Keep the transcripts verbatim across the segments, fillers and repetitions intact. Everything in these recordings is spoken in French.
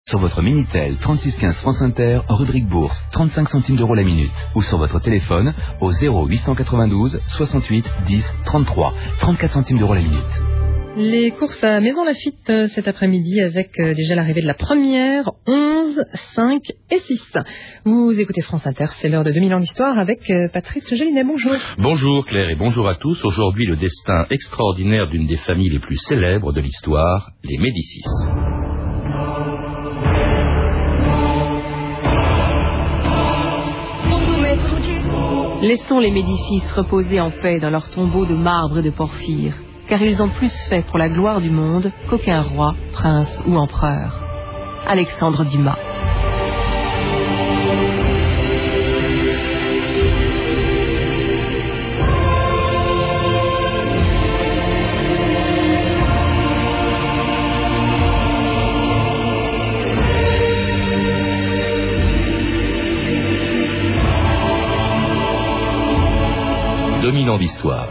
Sur votre Minitel trente-six quinze France Inter, en rubrique bourse, trente-cinq centimes d'euros la minute. Ou sur votre téléphone au zéro huit cent quatre-vingt-douze soixante-huit dix trente-trois, trente-quatre centimes d'euros la minute. Les courses à Maison Lafitte euh, cet après-midi avec euh, déjà l'arrivée de la première, onze, cinq et six. Vous écoutez France Inter, c'est l'heure de deux mille ans d'histoire avec euh, Patrice Gélinet. Bonjour. Bonjour Claire et bonjour à tous. Aujourd'hui, le destin extraordinaire d'une des familles les plus célèbres de l'histoire, les Médicis. Laissons les Médicis reposer en paix dans leur tombeau de marbre et de porphyre, car ils ont plus fait pour la gloire du monde qu'aucun roi, prince ou empereur. Alexandre Dumas. deux mille ans d'histoire.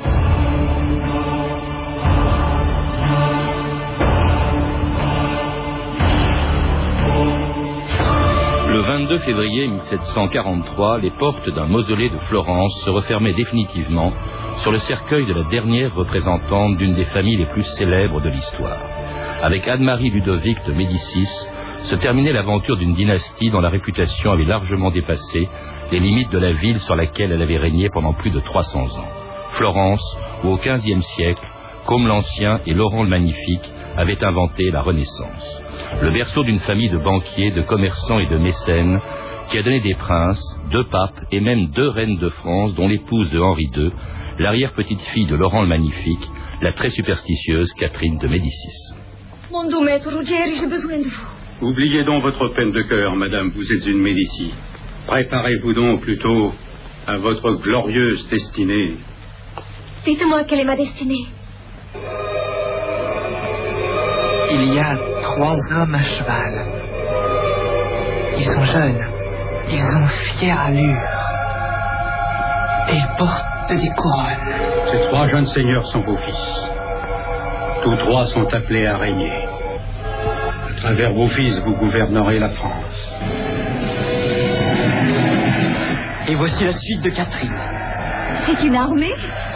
Le vingt-deux février mille sept cent quarante-trois, les portes d'un mausolée de Florence se refermaient définitivement sur le cercueil de la dernière représentante d'une des familles les plus célèbres de l'histoire. Avec Anne-Marie Ludovic de Médicis, se terminait l'aventure d'une dynastie dont la réputation avait largement dépassé les limites de la ville sur laquelle elle avait régné pendant plus de trois cents ans. Florence, où au quinzième siècle, Côme l'Ancien et Laurent le Magnifique avaient inventé la Renaissance. Le berceau d'une famille de banquiers, de commerçants et de mécènes qui a donné des princes, deux papes et même deux reines de France, dont l'épouse de Henri deux, l'arrière-petite-fille de Laurent le Magnifique, la très superstitieuse Catherine de Médicis. Mon doux maître Ruggieri, j'ai besoin de vous. Oubliez donc votre peine de cœur, madame, vous êtes une Médicis. Préparez-vous donc plutôt à votre glorieuse destinée. Dites-moi quelle est ma destinée. Il y a trois hommes à cheval. Ils sont jeunes. Ils ont fière allure. Et ils portent des couronnes. Ces trois jeunes seigneurs sont vos fils. Tous trois sont appelés à régner. À travers vos fils, vous gouvernerez la France. Et voici la suite de Catherine. C'est une armée ?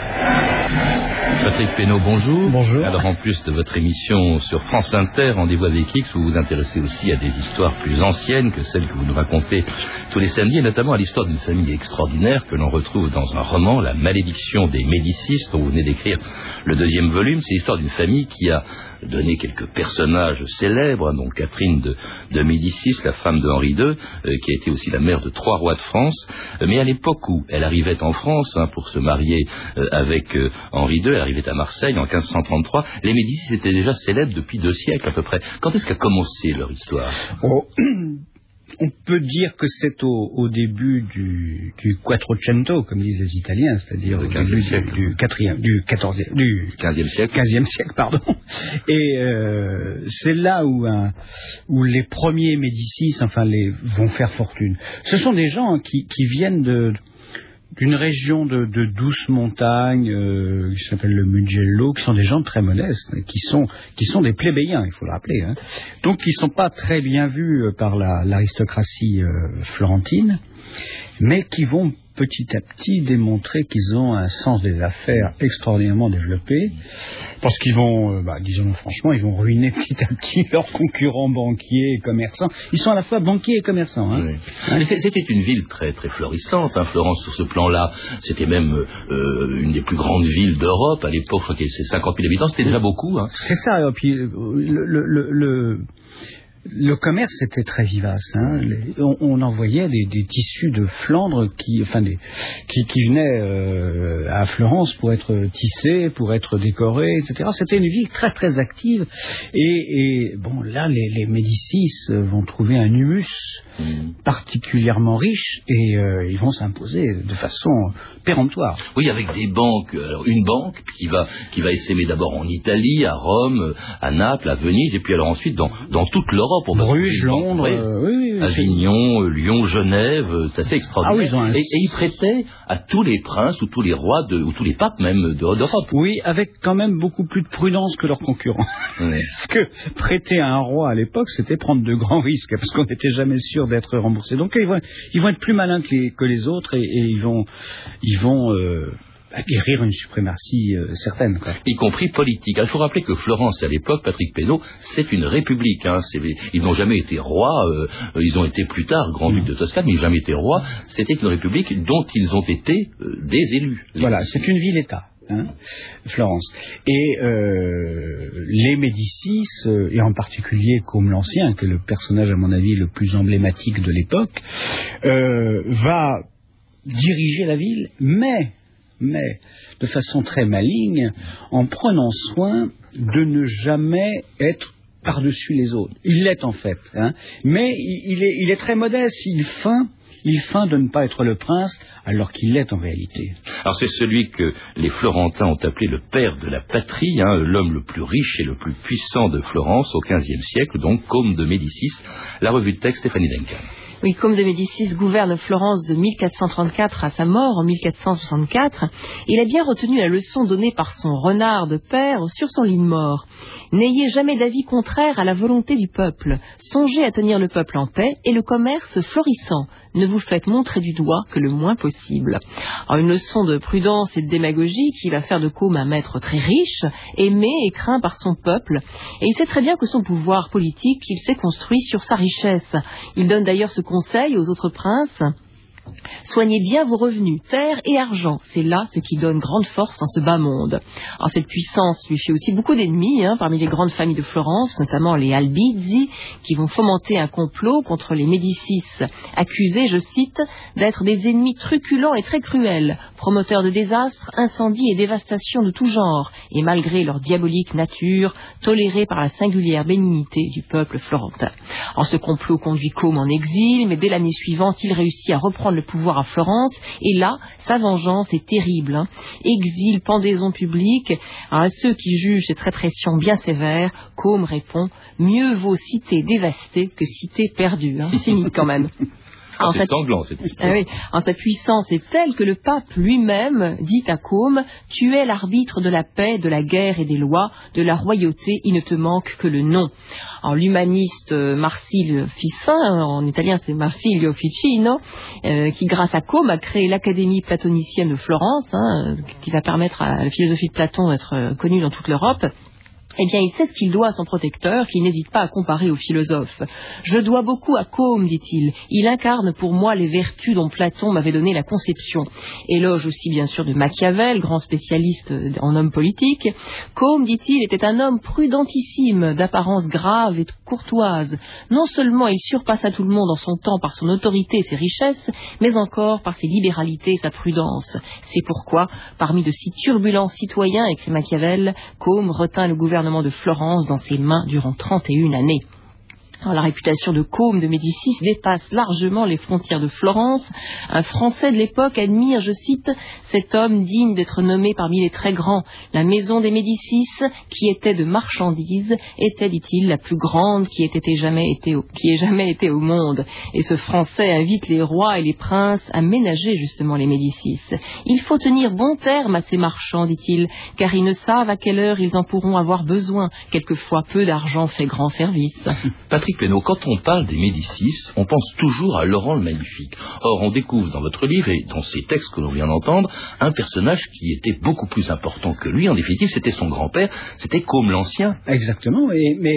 Patrick Pénaud, bonjour. Bonjour. Alors, en plus de votre émission sur France Inter, Rendez-vous avec X, vous vous intéressez aussi à des histoires plus anciennes que celles que vous nous racontez tous les samedis, et notamment à l'histoire d'une famille extraordinaire que l'on retrouve dans un roman, La Malédiction des Médicis, dont vous venez d'écrire le deuxième volume. C'est l'histoire d'une famille qui a donné quelques personnages célèbres, hein, donc Catherine de, de Médicis, la femme de Henri deux, euh, qui a été aussi la mère de trois rois de France. Euh, mais à l'époque où elle arrivait en France, hein, pour se marier euh, avec euh, Henri deux, elle arrivait à Marseille en quinze cent trente-trois, les Médicis étaient déjà célèbres depuis deux siècles à peu près. Quand est-ce qu'a commencé leur histoire ? Oh, on peut dire que c'est au, au début du, du Quattrocento, comme disent les Italiens, c'est-à-dire Le au quinzième début siècle. du quatrième, du quatorzième, du quinzième siècle. quinzième siècle, pardon. Et euh, c'est là où, un, où les premiers Médicis, enfin, les vont faire fortune. Ce sont des gens qui, qui viennent de d'une région de, de douces montagnes euh, qui s'appelle le Mugello, qui sont des gens très modestes, qui sont qui sont des plébéiens, il faut le rappeler, hein. Donc qui sont pas très bien vus par la, l'aristocratie euh, florentine, mais qui vont petit à petit démontrer qu'ils ont un sens des affaires extraordinairement développé, parce qu'ils vont, euh, bah, disons franchement, ils vont ruiner petit à petit leurs concurrents banquiers et commerçants. Ils sont à la fois banquiers et commerçants. Hein. Oui. Hein, c'était une ville très très florissante, hein, Florence, sur ce plan-là. C'était même euh, une des plus grandes villes d'Europe. À l'époque, je crois qu'il y avait cinquante mille habitants, c'était déjà beaucoup. Hein. C'est ça, et puis le... le, le, le Le commerce était très vivace. Hein. Les, on, on envoyait des, des tissus de Flandre qui, enfin, des, qui, qui venaient euh, à Florence pour être tissés, pour être décorés, et cetera. C'était une ville très très active. Et, et bon, là, les, les Médicis vont trouver un humus mmh. particulièrement riche et euh, ils vont s'imposer de façon péremptoire. Oui, avec des banques. Alors, une banque qui va qui va essaimer d'abord en Italie, à Rome, à Naples, à Venise, et puis alors ensuite dans dans toute l'Europe. Bruges, Londres, euh, oui, oui, Avignon, Lyon, Genève, c'est assez extraordinaire. Ah oui, ils ont un... et, et ils prêtaient à tous les princes ou tous les rois de, ou tous les papes même d'Europe. Oui, avec quand même beaucoup plus de prudence que leurs concurrents. Oui. Parce que prêter à un roi à l'époque, c'était prendre de grands risques, parce qu'on n'était jamais sûr d'être remboursé. Donc ils vont, ils vont être plus malins que les, que les autres et, et ils vont, ils vont euh, acquérir une suprématie euh, certaine, quoi. Y compris politique. Il faut rappeler que Florence, à l'époque, Patrick Pénaud, c'est une république. Hein. C'est, ils n'ont jamais été rois, euh, ils ont été plus tard grand-duc de Toscane, mais ils n'ont jamais été rois. C'était une république dont ils ont été euh, des élus. Voilà, c'est une ville-État. Hein, Florence. Et euh, les Médicis, euh, et en particulier Côme l'Ancien, qui est le personnage à mon avis le plus emblématique de l'époque, euh, va diriger la ville, mais, mais de façon très maligne, en prenant soin de ne jamais être par-dessus les autres. Il l'est en fait, hein, mais il, il, est, il est très modeste, il feint Il feint de ne pas être le prince, alors qu'il l'est en réalité. Alors c'est celui que les Florentins ont appelé le père de la patrie, hein, l'homme le plus riche et le plus puissant de Florence au quinzième siècle, donc Côme de Médicis. La revue de texte, Stéphanie Duncan. Oui, Côme de Médicis gouverne Florence de mille quatre cent trente-quatre à sa mort en mille quatre cent soixante-quatre. Il a bien retenu la leçon donnée par son renard de père sur son lit de mort. N'ayez jamais d'avis contraire à la volonté du peuple. Songez à tenir le peuple en paix et le commerce florissant. Ne vous faites montrer du doigt que le moins possible. Alors, une leçon de prudence et de démagogie qui va faire de Côme un maître très riche, aimé et craint par son peuple. Et il sait très bien que son pouvoir politique, il s'est construit sur sa richesse. Il donne d'ailleurs ce conseil aux autres princes. Soignez bien vos revenus, terre et argent, c'est là ce qui donne grande force en ce bas monde. Alors cette puissance lui fait aussi beaucoup d'ennemis, hein, parmi les grandes familles de Florence, notamment les Albizzi, qui vont fomenter un complot contre les Médicis, accusés, je cite, d'être des ennemis truculents et très cruels, promoteurs de désastres, incendies et dévastations de tout genre, et malgré leur diabolique nature, tolérés par la singulière bénignité du peuple florentin. Alors ce complot conduit Côme en exil, mais dès l'année suivante, il réussit à reprendre le pouvoir à Florence, et là, sa vengeance est terrible. Hein. Exil, pendaison publique. Alors, à ceux qui jugent cette répression bien sévère, Côme répond « Mieux vaut cité dévastée que cité perdue. Hein. » Cynique quand même. Ah, c'est sanglant, cette histoire. Ah oui, en sa puissance est telle que le pape lui-même dit à Côme « Tu es l'arbitre de la paix, de la guerre et des lois, de la royauté, il ne te manque que le nom. » Alors l'humaniste Marsilio Ficin, en italien c'est Marsilio Ficino, euh, qui grâce à Côme a créé l'Académie platonicienne de Florence, hein, qui va permettre à la philosophie de Platon d'être connue dans toute l'Europe. Eh bien, il sait ce qu'il doit à son protecteur, qu'il n'hésite pas à comparer aux philosophes. « Je dois beaucoup à Côme, dit-il. Il incarne pour moi les vertus dont Platon m'avait donné la conception. » Éloge aussi, bien sûr, de Machiavel, grand spécialiste en homme politique. Côme, dit-il, était un homme prudentissime, d'apparence grave et courtoise. Non seulement il surpassa tout le monde en son temps par son autorité et ses richesses, mais encore par ses libéralités et sa prudence. C'est pourquoi, parmi de si turbulents citoyens, écrit Machiavel, Côme retint le gouvernement de Florence dans ses mains durant trente et une années. Alors, la réputation de Côme de Médicis dépasse largement les frontières de Florence. Un Français de l'époque admire, je cite, cet homme digne d'être nommé parmi les très grands. La maison des Médicis, qui était de marchandises, était, dit-il, la plus grande qui ait, été jamais été au, qui ait jamais été au monde. Et ce Français invite les rois et les princes à ménager justement les Médicis. Il faut tenir bon terme à ces marchands, dit-il, car ils ne savent à quelle heure ils en pourront avoir besoin. Quelquefois, peu d'argent fait grand service. Patrick Pénaud, quand on parle des Médicis, on pense toujours à Laurent le Magnifique. Or, on découvre dans votre livre et dans ces textes que l'on vient d'entendre, un personnage qui était beaucoup plus important que lui. En définitive, c'était son grand-père, c'était Côme l'Ancien. Exactement, et, mais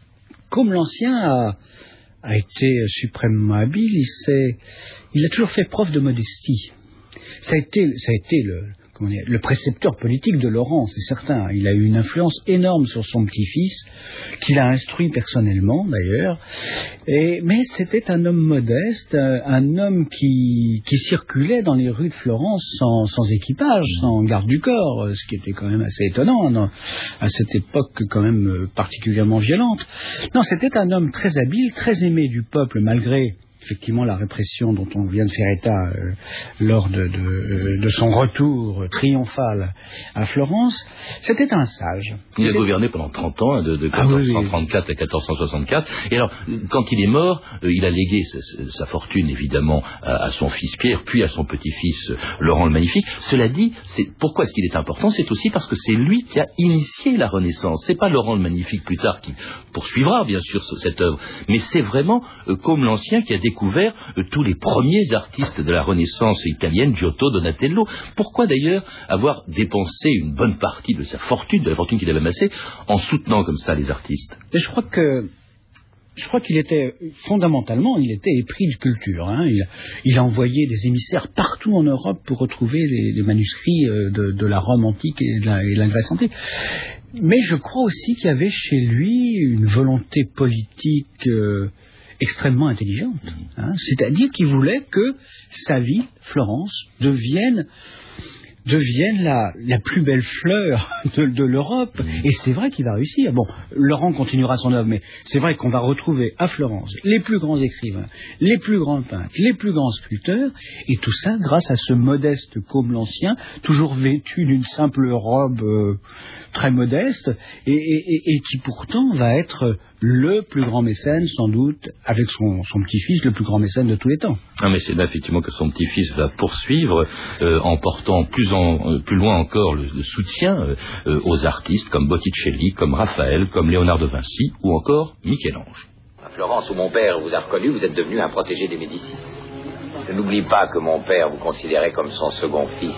Côme l'Ancien a, a été suprêmement habile, il, s'est, il a toujours fait preuve de modestie. Ça a été, ça a été le... Comment dire, le précepteur politique de Laurent, c'est certain. Il a eu une influence énorme sur son petit-fils, qu'il a instruit personnellement d'ailleurs. Et, mais c'était un homme modeste, un homme qui, qui circulait dans les rues de Florence sans, sans équipage, sans garde du corps, ce qui était quand même assez étonnant dans, à cette époque quand même particulièrement violente. Non, c'était un homme très habile, très aimé du peuple malgré effectivement la répression dont on vient de faire état euh, lors de, de, de son retour triomphal à Florence, c'était un sage. Il, il a est... gouverné pendant trente ans, de, de quatorze cent trente-quatre ah, oui, oui. à quatorze cent soixante-quatre. Et alors, quand il est mort, euh, il a légué sa, sa fortune, évidemment, à, à son fils Pierre, puis à son petit-fils euh, Laurent le Magnifique. Cela dit, c'est, pourquoi est-ce qu'il est important? C'est aussi parce que c'est lui qui a initié la Renaissance. C'est pas Laurent le Magnifique, plus tard, qui poursuivra, bien sûr, cette œuvre. Mais c'est vraiment euh, Côme l'Ancien qui a découvert euh, tous les premiers artistes de la Renaissance italienne, Giotto, Donatello. Pourquoi d'ailleurs avoir dépensé une bonne partie de sa fortune, de la fortune qu'il avait amassée, en soutenant comme ça les artistes? Et je crois que Je crois qu'il était, fondamentalement, il était épris de culture. Hein. Il, il a envoyé des émissaires partout en Europe pour retrouver les, les manuscrits de, de la Rome antique et de la, et de la Grèce antique. Mais je crois aussi qu'il y avait chez lui une volonté politique euh, extrêmement intelligente. Hein. C'est-à-dire qu'il voulait que sa ville, Florence, devienne... devienne la, la plus belle fleur de, de l'Europe. Et c'est vrai qu'il va réussir. Bon, Laurent continuera son œuvre, mais c'est vrai qu'on va retrouver à Florence les plus grands écrivains, les plus grands peintres, les plus grands sculpteurs, et tout ça grâce à ce modeste Côme l'Ancien, toujours vêtu d'une simple robe euh, très modeste, et, et, et qui pourtant va être le plus grand mécène, sans doute, avec son, son petit-fils, le plus grand mécène de tous les temps. Un mécène, effectivement, que son petit-fils va poursuivre, euh, en portant plus, en, euh, plus loin encore le, le soutien euh, aux artistes comme Botticelli, comme Raphaël, comme Léonard de Vinci, ou encore Michel-Ange. À Florence, où mon père vous a reconnu, vous êtes devenu un protégé des Médicis. Je n'oublie pas que mon père vous considérait comme son second fils.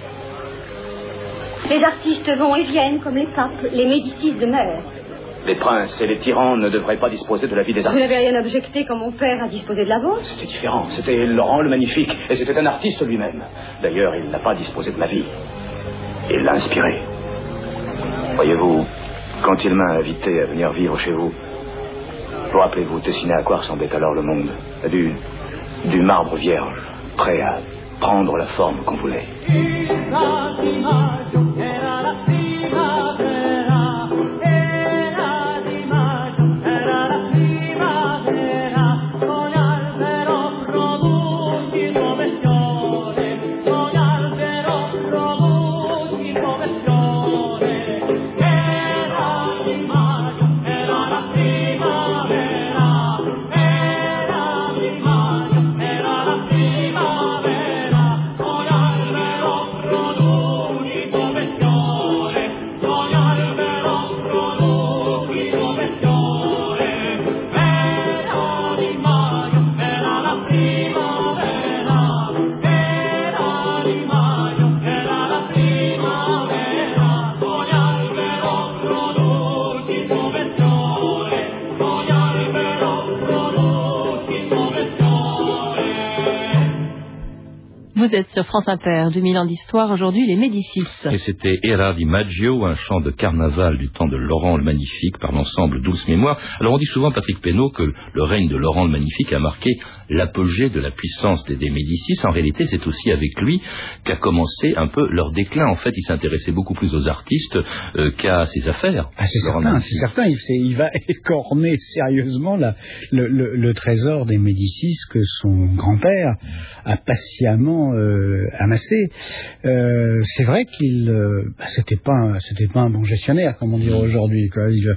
Les artistes vont et viennent comme les papes, les Médicis demeurent. Les princes et les tyrans ne devraient pas disposer de la vie des artistes. Vous n'avez rien objecté quand mon père a disposé de la vôtre? C'était différent. C'était Laurent le Magnifique. Et c'était un artiste lui-même. D'ailleurs, il n'a pas disposé de ma vie. Il l'a inspiré. Voyez-vous, quand il m'a invité à venir vivre chez vous, vous rappelez-vous, dessiner à quoi ressemblait alors le monde? Du, du marbre vierge, prêt à prendre la forme qu'on voulait. Vous êtes sur France Inter, deux mille ans d'histoire, aujourd'hui les Médicis. Et c'était Era di Maggio, un chant de carnaval du temps de Laurent le Magnifique par l'ensemble Douce Mémoire. Alors on dit souvent, Patrick Pénaud, que le règne de Laurent le Magnifique a marqué l'apogée de la puissance des, des Médicis. En réalité, c'est aussi avec lui qu'a commencé un peu leur déclin. En fait, il s'intéressait beaucoup plus aux artistes euh, qu'à ses affaires. Ah, c'est certain, c'est certain. Il, il va écorner sérieusement la, le, le, le trésor des Médicis que son grand-père a patiemment Euh, amassé. Euh, c'est vrai qu'il, euh, bah, c'était pas, un, c'était pas un bon gestionnaire, comme on dirait aujourd'hui, quoi. Il,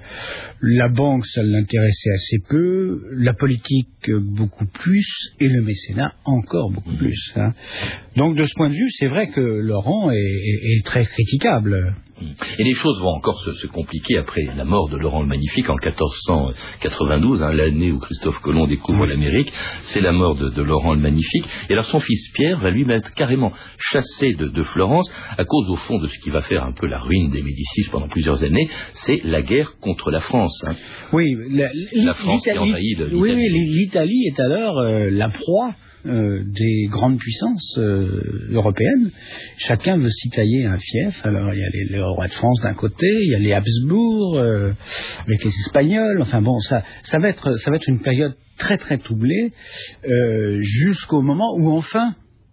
la banque, ça l'intéressait assez peu, la politique beaucoup plus, et le mécénat encore beaucoup plus. Hein. Donc de ce point de vue, c'est vrai que Laurent est, est, est très critiquable. Et les choses vont encore se, se compliquer après la mort de Laurent le Magnifique en quatorze cent quatre-vingt-douze, hein, l'année où Christophe Colomb découvre oui. l'Amérique. C'est la mort de, de Laurent le Magnifique. Et alors son fils Pierre va lui mettre carrément chassé de, de Florence à cause au fond de ce qui va faire un peu la ruine des Médicis pendant plusieurs années. C'est la guerre contre la France. Hein. Oui, la, la France qui envahit l'Italie. Oui, oui, l'Italie est alors euh, la proie Euh, des grandes puissances euh, européennes. Chacun veut s'y tailler un fief. Alors il y a les, le roi de France d'un côté, il y a les Habsbourg euh, avec les Espagnols. Enfin bon, ça, ça va être, ça va être une période très très troublée euh, jusqu'au moment où enfin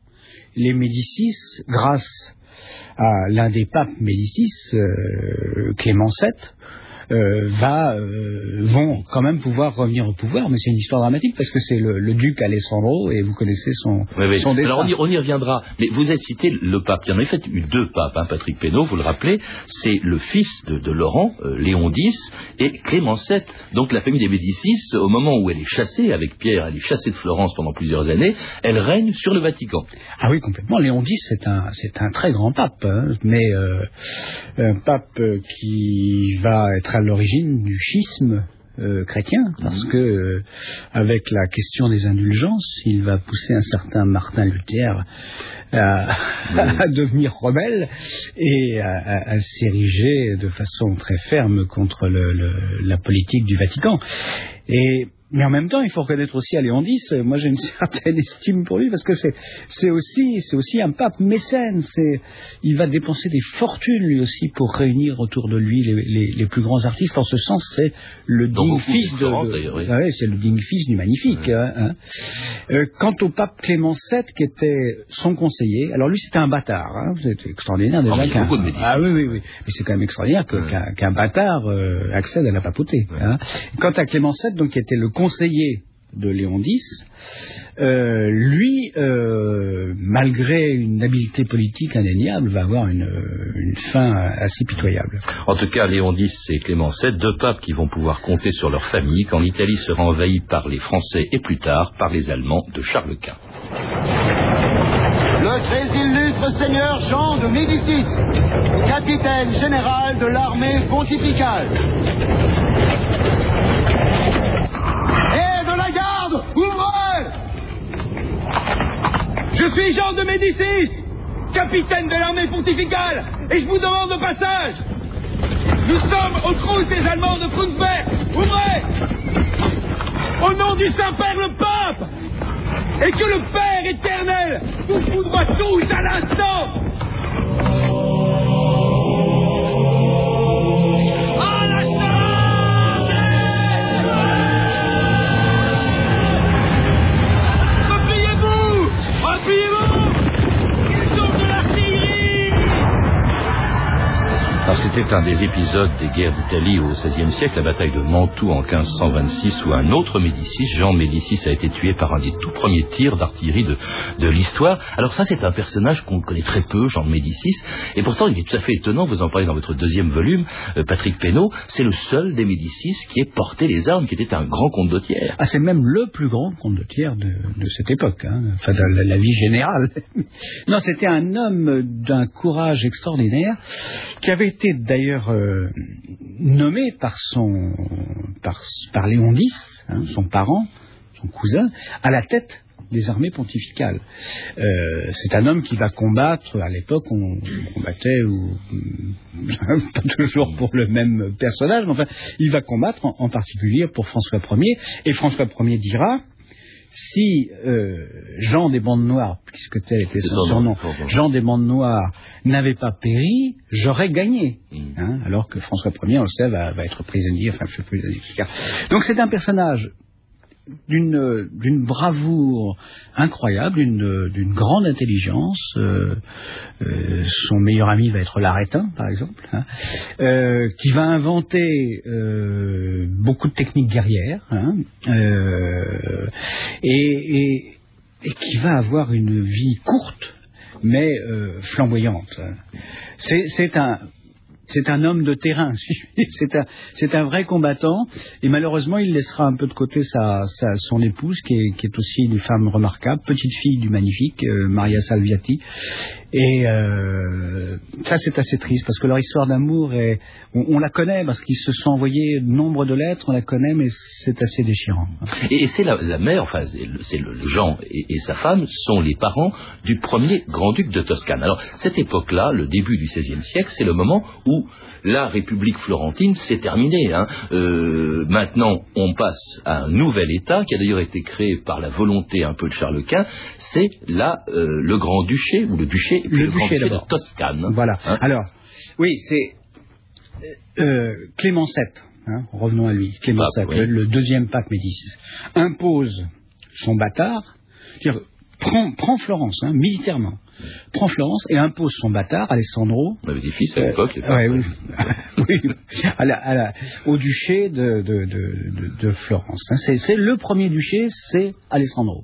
les Médicis, grâce à l'un des papes Médicis, euh, Clément sept, euh, va, euh, vont quand même pouvoir revenir au pouvoir, mais c'est une histoire dramatique parce que c'est le, le duc Alessandro et vous connaissez son, oui, oui. son destin. Alors on y, on y reviendra, mais vous avez cité le pape. Il y en a en fait eu deux papes, hein, Patrick Pénaud, vous le rappelez, c'est le fils de, de Laurent, euh, Léon X, et Clément sept. Donc la famille des Médicis, au moment où elle est chassée avec Pierre, elle est chassée de Florence pendant plusieurs années, elle règne sur le Vatican. Ah oui, complètement. Léon X, c'est un, c'est un très grand pape, hein, mais euh, un pape qui va être à l'origine du schisme euh, chrétien, parce mmh. que euh, avec la question des indulgences, il va pousser un certain Martin Luther à, mmh. à devenir rebelle et à, à, à s'ériger de façon très ferme contre le, le, la politique du Vatican. Et mais en même temps, il faut reconnaître aussi à Léon X, moi j'ai une certaine estime pour lui, parce que c'est, c'est, aussi, c'est aussi un pape mécène. C'est, il va dépenser des fortunes lui aussi pour réunir autour de lui les, les, les plus grands artistes. En ce sens, c'est le digne fils de, Florence, de oui. ah ouais, c'est le digne fils du magnifique. Hein, hein. Euh, quant au pape Clément sept, qui était son conseiller, alors lui c'était un bâtard. Hein, c'était extraordinaire déjà. Ah, qu'un, de ah oui, oui, oui. Mais c'est quand même extraordinaire que, ouais. qu'un, qu'un bâtard euh, accède à la papauté. Ouais. Hein. Quant à Clément sept, donc qui était le conseiller de Léon X, euh, lui, euh, malgré une habileté politique indéniable, va avoir une, une fin assez pitoyable. En tout cas, Léon X et Clément sept, deux papes qui vont pouvoir compter sur leur famille quand l'Italie sera envahie par les Français et plus tard par les Allemands de Charles Quint. Le très illustre seigneur Jean de Médicis, capitaine général de l'armée pontificale. Et de la garde, ouvrez! Je suis Jean de Médicis, capitaine de l'armée pontificale, et je vous demande le passage. Nous sommes aux trousses des Allemands de Frundsberg. Ouvrez! Au nom du Saint-Père le Pape, et que le Père éternel vous foudroie tous à l'instant. À la charge! Repliez-vous! Repliez-vous! Ils sont de l'artillerie! Alors c'était un des épisodes des guerres d'Italie au seizième siècle, la bataille de Mantoue en quinze cent vingt-six, où un autre Médicis, Jean Médicis, a été tué par un des tout premiers tirs d'artillerie de, de l'histoire. Alors ça, c'est un personnage qu'on connaît très peu, Jean de Médicis, et pourtant il est tout à fait étonnant, vous en parlez dans votre deuxième volume, euh, Patrick Pénaud, c'est le seul des Médicis qui ait porté les armes, qui était un grand comte de Thiers. Ah, c'est même le plus grand comte de Thiers de, de cette époque, hein, enfin de la, la vie générale. Non, c'était un homme d'un courage extraordinaire, qui avait été d'ailleurs euh, nommé par son par, par Léon X, hein, son parent, son cousin, à la tête des armées pontificales. Euh, c'est un homme qui va combattre, à l'époque on combattait ou pas toujours pour le même personnage, mais enfin il va combattre en, en particulier pour François Ier, et François Ier dira: si euh, Jean des Bandes Noires, puisque tel était son surnom, Jean des Bandes Noires n'avait pas péri, j'aurais gagné. Mmh. Hein, alors que François Ier, on le sait, va, va être prisonnier, enfin, je sais plus. Donc c'est un personnage d'une, d'une bravoure incroyable, d'une, d'une grande intelligence. Euh, euh, son meilleur ami va être l'Arétin, par exemple, hein, euh, qui va inventer euh, beaucoup de techniques guerrières, hein, euh, et, et, et qui va avoir une vie courte, mais euh, flamboyante. C'est, c'est un... C'est un homme de terrain, c'est un, c'est un vrai combattant, et malheureusement il laissera un peu de côté sa, sa, son épouse, qui est, qui est aussi une femme remarquable, petite fille du magnifique, euh, Maria Salviati, et euh, ça c'est assez triste, parce que leur histoire d'amour, est, on, on la connaît, parce qu'ils se sont envoyés nombre de lettres, on la connaît, mais c'est assez déchirant. Et, et c'est la, la mère, enfin c'est le, c'est le Jean et, et sa femme sont les parents du premier grand-duc de Toscane. Alors cette époque-là, le début du seizième siècle, c'est le moment où la République florentine s'est terminée. Hein. Euh, maintenant, on passe à un nouvel État qui a d'ailleurs été créé par la volonté un peu de Charles Quint. C'est là euh, le Grand-Duché ou le Duché, et puis le, le Grand-Duché de Toscane. Voilà. Hein. Alors, oui, c'est euh, Clément sept. Hein, revenons à lui. Clément sept, oui. le, le deuxième pape Médicis, impose son bâtard, c'est-à-dire prend, prend Florence, hein, militairement. prend Florence et impose son bâtard, Alessandro. On avait des fils à l'époque. Euh, ouais, oui, oui, à la, à la, au duché de, de, de, de, de Florence. Hein, c'est, c'est le premier duché, c'est Alessandro.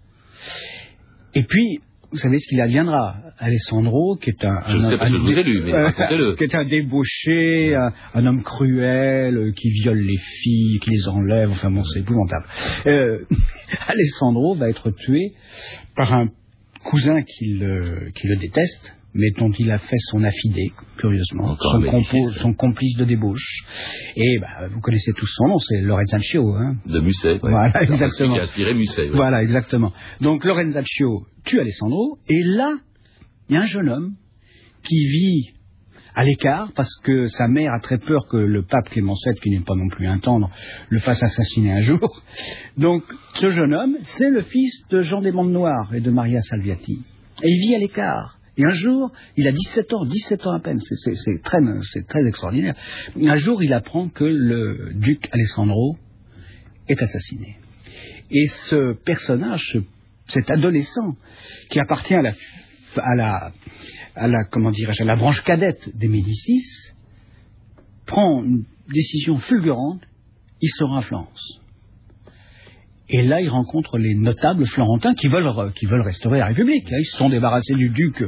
Et puis, vous savez ce qu'il adviendra. Alessandro, qui est un... Je un, sais pas un, si je vous ai lu, mais euh, racontez-le. Qui est un débauché, un, un homme cruel, euh, qui viole les filles, qui les enlève, enfin bon, c'est épouvantable. Euh, Alessandro va être tué par un cousin qui le, qui le déteste, mais dont il a fait son affidé, curieusement, son, compo, son complice de débauche. Et bah, vous connaissez tous son nom, c'est Lorenzaccio. Hein. De Musset. Ouais. Voilà, exactement. Qui a inspiré Musset. Ouais. Voilà, exactement. Donc Lorenzaccio tue Alessandro, et là, il y a un jeune homme qui vit à l'écart, parce que sa mère a très peur que le pape Clément sept, qui n'est pas non plus un tendre, le fasse assassiner un jour. Donc, ce jeune homme, c'est le fils de Jean des Mondes Noirs et de Maria Salviati. Et il vit à l'écart. Et un jour, il a dix-sept ans, dix-sept ans à peine, c'est, c'est, c'est, très, c'est très extraordinaire. Un jour, il apprend que le duc Alessandro est assassiné. Et ce personnage, cet adolescent, qui appartient à la, à la, à la, comment dirais-je, à la branche cadette des Médicis, prend une décision fulgurante, il se rend à Florence. Et là, il rencontre les notables florentins qui veulent, qui veulent restaurer la République. Ils se sont débarrassés du duc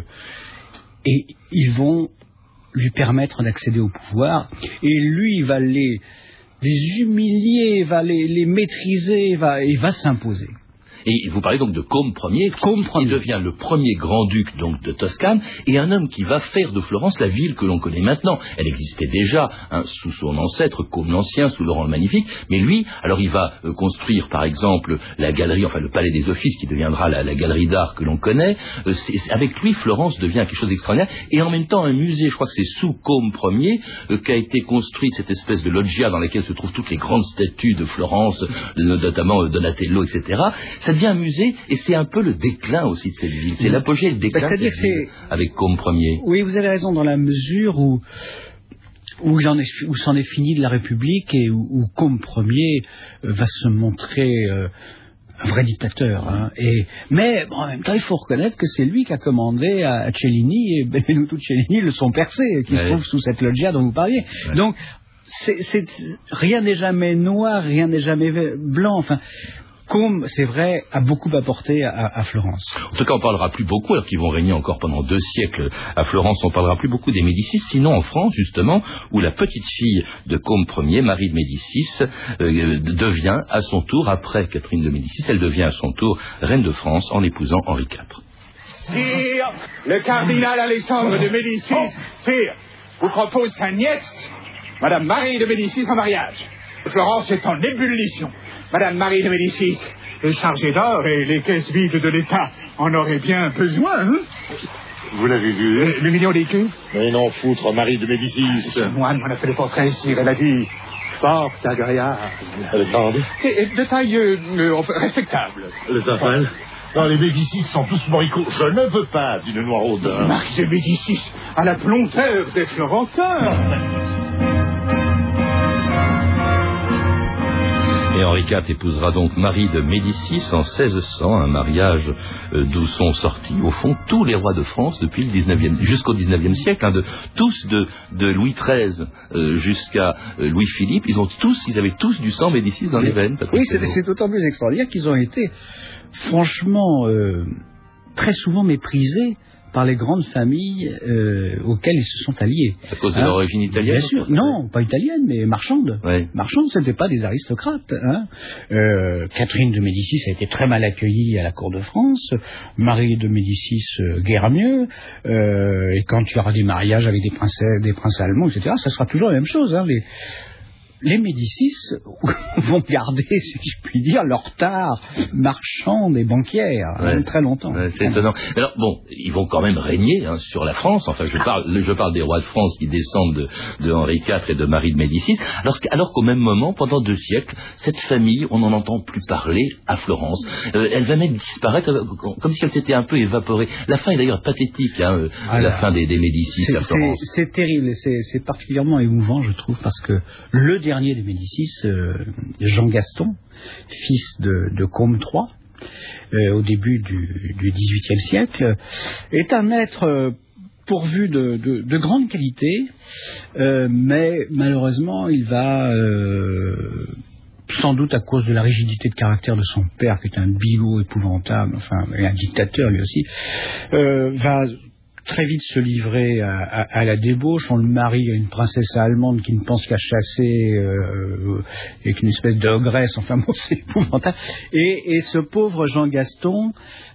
et ils vont lui permettre d'accéder au pouvoir. Et lui, il va les, les humilier, va les, les maîtriser, va, et va s'imposer. Et vous parlez donc de Côme Ier, Côme qui devient le premier grand-duc donc de Toscane, et un homme qui va faire de Florence la ville que l'on connaît maintenant. Elle existait déjà hein, sous son ancêtre, Côme l'Ancien, sous Laurent le Magnifique, mais lui, alors il va euh, construire par exemple la galerie, enfin le Palais des Offices, qui deviendra la, la galerie d'art que l'on connaît. Euh, c'est, c'est, avec lui, Florence devient quelque chose d'extraordinaire, et en même temps un musée, je crois que c'est sous Côme Ier, euh, qu'a été construite cette espèce de loggia dans laquelle se trouvent toutes les grandes statues de Florence, euh, notamment euh, Donatello, et cetera. Ça devient un musée, et c'est un peu le déclin aussi de cette ville. C'est l'apogée et le déclin bah, de cette ville, avec Côme Ier. Oui, vous avez raison, dans la mesure où où il en est, où c'en est fini de la République, et où, où Côme Ier euh, va se montrer euh, un vrai dictateur. Hein. Et, mais bon, en même temps, il faut reconnaître que c'est lui qui a commandé à, à Cellini, et Benvenuto Cellini le son percé, qui se ouais. trouve sous cette loggia dont vous parliez. Ouais. Donc, c'est, c'est, rien n'est jamais noir, rien n'est jamais blanc, enfin... Côme, c'est vrai, a beaucoup apporté à, à Florence. En tout cas, on parlera plus beaucoup, alors qu'ils vont régner encore pendant deux siècles à Florence, on parlera plus beaucoup des Médicis, sinon en France, justement, où la petite fille de Côme Ier, Marie de Médicis, euh, devient à son tour, après Catherine de Médicis, elle devient à son tour reine de France en épousant Henri quatre. Sire, le cardinal Alexandre de Médicis, sire, vous propose sa nièce, Madame Marie de Médicis, en mariage. Florence est en ébullition. Madame Marie de Médicis est chargée d'or et les caisses vides de l'État en auraient bien besoin, hein? Vous l'avez vu? Le, le million d'écus? Mais non, foutre, Marie de Médicis. Ce moine m'en a fait le portrait, sire. Elle a dit fort agréable. Elle est grande? C'est de taille euh, euh, respectable. Les affaires? Non, les Médicis sont tous moricots. Je ne veux pas d'une noiraudeur. Marie de Médicis à la blondeur des Florentins. Et Henri quatre épousera donc Marie de Médicis en seize cents, un mariage euh, d'où sont sortis, au fond, tous les rois de France depuis le dix-neuvième, jusqu'au dix-neuvième siècle, hein, de, tous de, de Louis treize euh, jusqu'à euh, Louis-Philippe, ils ont tous, ils avaient tous du sang Médicis dans les veines. Oui, c'est, c'est d'autant plus extraordinaire qu'ils ont été franchement euh, très souvent méprisés par les grandes familles euh, auxquelles ils se sont alliés. À cause de hein leur origine italienne? Bien sûr, non, pas italienne, mais marchande. Oui. Marchande, ce n'étaient pas des aristocrates. Hein. Euh, Catherine de Médicis a été très mal accueillie à la cour de France. Marie de Médicis, euh, guère mieux. Euh, et quand il y aura des mariages avec des princes, des princes allemands, et cetera, ça sera toujours la même chose. Hein. Les, les Médicis vont garder, si je puis dire, leur tare marchande et banquière ouais. hein, très longtemps. Ouais, c'est étonnant. Alors bon, ils vont quand même régner hein, sur la France. Enfin, je parle, je parle des rois de France qui descendent de, de Henri quatre et de Marie de Médicis. Alors, alors qu'au même moment, pendant deux siècles, cette famille, on n'en entend plus parler à Florence. Euh, elle va même disparaître, comme si elle s'était un peu évaporée. La fin est d'ailleurs pathétique, hein, ah la fin des, des Médicis c'est, à Florence. C'est, c'est terrible, c'est, c'est particulièrement émouvant, je trouve, parce que le dernier des Médicis, euh, Jean Gaston, fils de, de Côme trois, euh, au début du, du dix-huitième siècle, est un être euh, pourvu de, de, de grande qualité, euh, mais malheureusement, il va, euh, sans doute à cause de la rigidité de caractère de son père, qui est un bigot épouvantable, enfin, et un dictateur lui aussi, euh, va très vite se livrer à, à, à la débauche. On le marie à une princesse allemande qui ne pense qu'à chasser, euh, avec une espèce d'ogresse, enfin bon, c'est épouvantable. Et, et ce pauvre Jean Gaston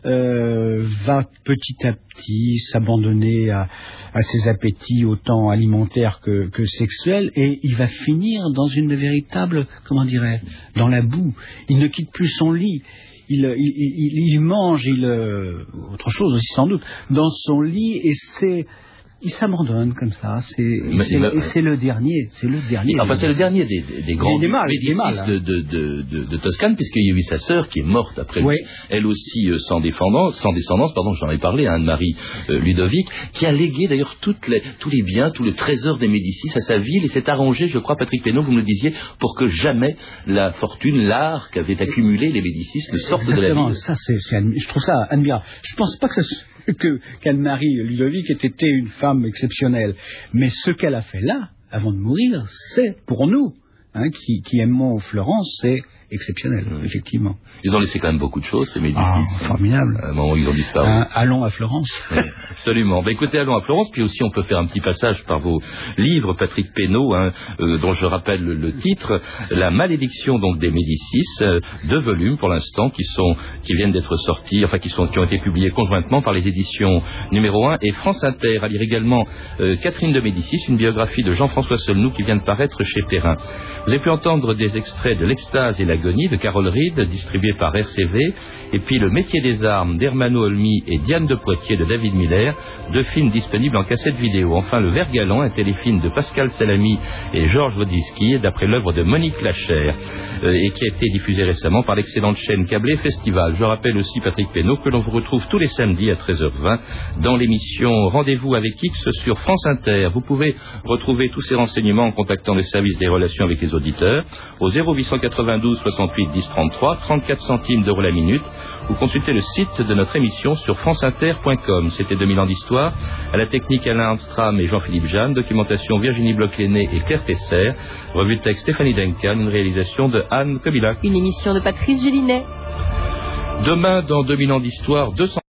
euh, va petit à petit s'abandonner à, à ses appétits autant alimentaires que, que sexuels, et il va finir dans une véritable, comment dirais-je, dans la boue. Il ne quitte plus son lit. Il, il, il, il mange, il, euh, autre chose aussi sans doute, dans son lit, et c'est, il s'abandonne comme ça. C'est, et c'est, et c'est le dernier, c'est le dernier. Enfin, c'est le dernier des, des, des grands des mâles, Médicis des mâles, hein. de, de, de, de, de Toscane, puisqu'il y a eu sa sœur qui est morte après oui. lui, elle aussi euh, sans descendance, sans descendance, pardon, j'en ai parlé à Anne-Marie euh, Ludovic, qui a légué d'ailleurs toutes les, tous les biens, tout le trésor des Médicis à sa ville, et s'est arrangé, je crois, Patrick Pénaud, vous me le disiez, pour que jamais la fortune, l'art qu'avaient accumulé les Médicis ne sorte Exactement, de la ville. ça, c'est, c'est, je trouve ça admirable. Je pense pas que ça que qu'Anne-Marie Ludovic ait été une femme exceptionnelle, mais ce qu'elle a fait là, avant de mourir, c'est pour nous, hein, qui, qui aimons Florence, c'est exceptionnel, mmh. effectivement. Ils ont laissé quand même beaucoup de choses, ces Médicis. Ah, formidable. À un moment où ils ont disparu. Un, allons à Florence. Oui, absolument. Ben, écoutez, allons à Florence, puis aussi on peut faire un petit passage par vos livres, Patrick Pénaud, hein, euh, dont je rappelle le, le titre, La malédiction donc des Médicis, euh, deux volumes pour l'instant qui sont, qui viennent d'être sortis, enfin qui sont, qui ont été publiés conjointement par les éditions numéro un et France Inter. À lire également euh, Catherine de Médicis, une biographie de Jean-François Solnoux qui vient de paraître chez Perrin. Vous avez pu entendre des extraits de L'Extase et l'Agonie de Carole Reed, distribué par R C V, et puis Le métier des armes d'Hermano Olmi et Diane de Poitiers de David Miller, deux films disponibles en cassette vidéo. Enfin, Le Vert Galant, un téléfilm de Pascal Salamy et Georges Wodisky, d'après l'œuvre de Monique Lachère, euh, et qui a été diffusé récemment par l'excellente chaîne câblée Festival. Je rappelle aussi, Patrick Pénaud, que l'on vous retrouve tous les samedis à treize heures vingt dans l'émission Rendez-vous avec X sur France Inter. Vous pouvez retrouver tous ces renseignements en contactant le service des relations avec les auditeurs au zéro huit cent quatre-vingt-douze soixante-huit dix trente-trois, trente-quatre centimes d'euros la minute, ou consultez le site de notre émission sur franceinter point com. C'était deux mille ans d'histoire. À la technique, Alain Armstrong et Jean-Philippe Jeanne. Documentation, Virginie Bloch-Lenné et Claire Tesser. Revue de texte, Stéphanie Duncan. Une réalisation de Anne Kobilac. Une émission de Patrice Gélinet. Demain, dans deux mille ans d'histoire, deux cents